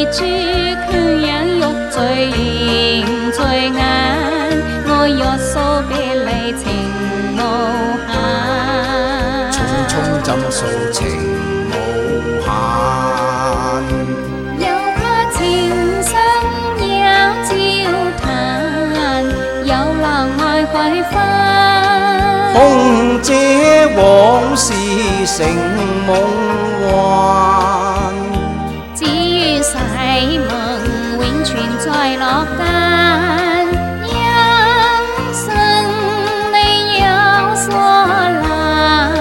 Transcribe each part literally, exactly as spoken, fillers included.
珠強養玉最形最眼，愛若素別離情無限。 匆匆怎數情無限， 又怕情深有照嘆，有浪愛開花。 空姐往事成夢幻， 只願誓盟永存在樂間，因信你有所難。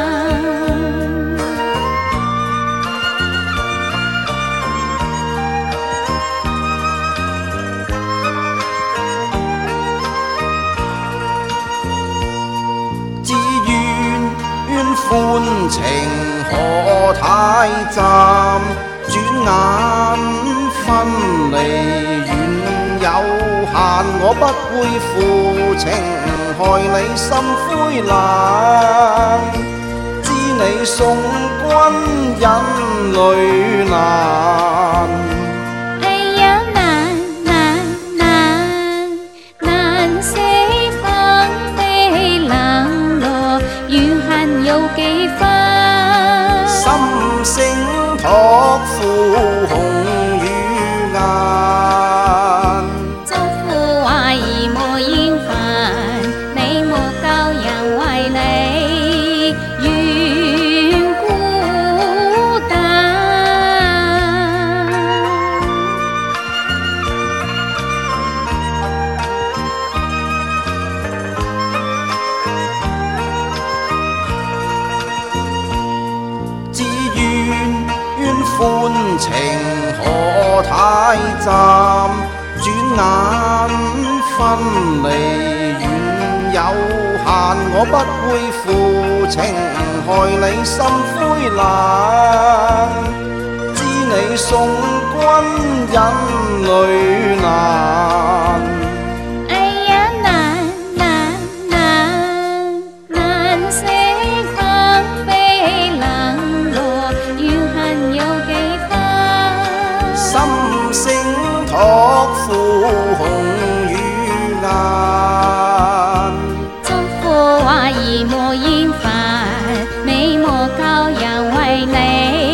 只願願歡情何太暫，轉眼分離緣有限，我不會負情害你心灰冷，知你送君引淚難。 哎呀難難難難捨芳菲冷落，餘恨有幾分？ 心聲託付紅與顏， 祝福話兒無厭煩，你沒舊人為你願孤單。 只願願歡情何太暫，轉眼分離緣有限，我不會負情害你心灰冷，知你送君引淚難。 哎呀難難難難捨芳菲冷落，餘恨有幾分？ 心聲託付紅與顏， 祝福話兒無厭煩，你莫舊人為你